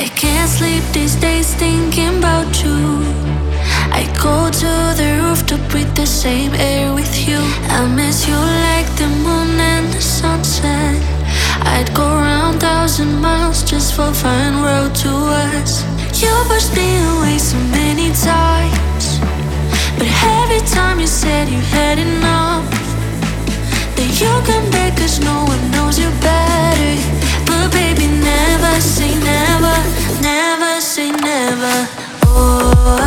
I can't sleep these days thinking about you. I go to the roof to breathe the same air with you. I miss you like the moon and the sunset. I'd go around 1,000 miles just for a fine road to us. You pushed me away so many times, but every time you said you had enough, then you come back 'cause no one knows you better. But baby, never say never, never say never. Oh,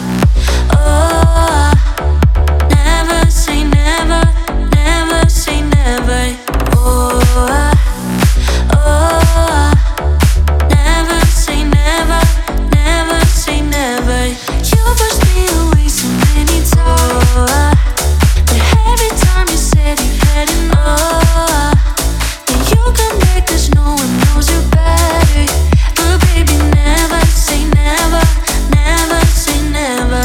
oh, never say never, never say never. Oh, oh, never say never, never say never. You pushed me away so many times, but every time you said you had enough, then you come back 'cause no one knows you better. But baby, never say never, never say never.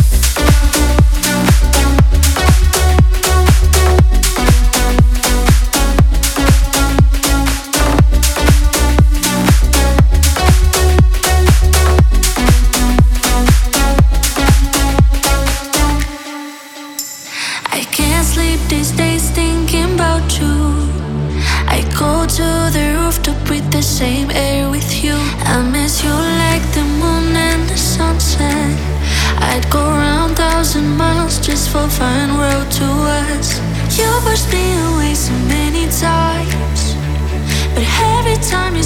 I can't sleep these days thinking about you. I go to the roof to breathe the same air with you. I miss you like the moon and the sunset. I'd go around 1,000 miles just for a fine road to us. You pushed me away so many times, but every time